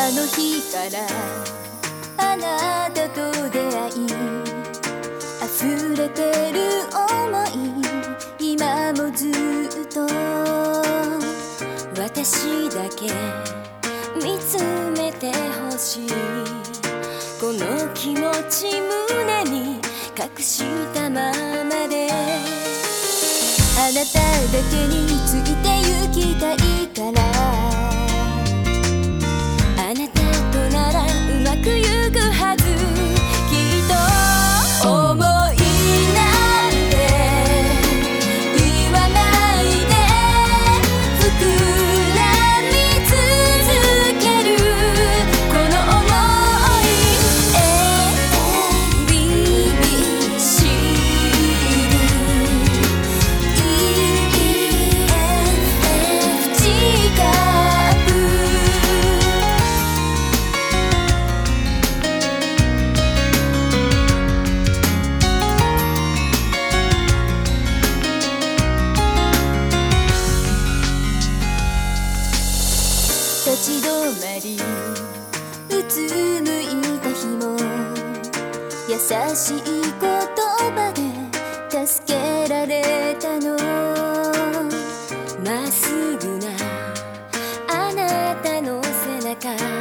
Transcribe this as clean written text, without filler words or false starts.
あの日からあなたと出会い溢れてる想い今もずっと私だけ見つめてほしいこの気持ち胸に隠したままであなただけについて行きたいからあなたとならうまくゆくはずきっと思いなんて言わないで膨らみ続けるこの想い ABCD EFG カップ立ち止まりうつむいた日も優しい言葉で助けられたのまっすぐなあなたの背中